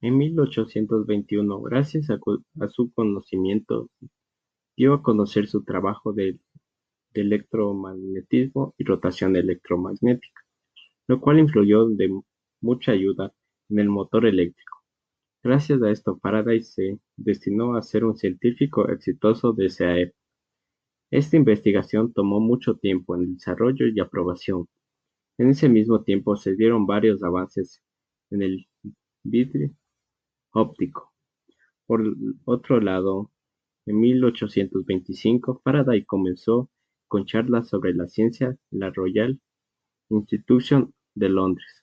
En 1821, gracias a su conocimiento, dio a conocer su trabajo de electromagnetismo y rotación electromagnética, lo cual influyó de mucha ayuda en el motor eléctrico. Gracias a esto, Faraday se destinó a ser un científico exitoso de esa época. Esta investigación tomó mucho tiempo en el desarrollo y aprobación. En ese mismo tiempo se dieron varios avances en el vidrio óptico. Por otro lado, en 1825, Faraday comenzó con charlas sobre la ciencia en la Royal Institution de Londres.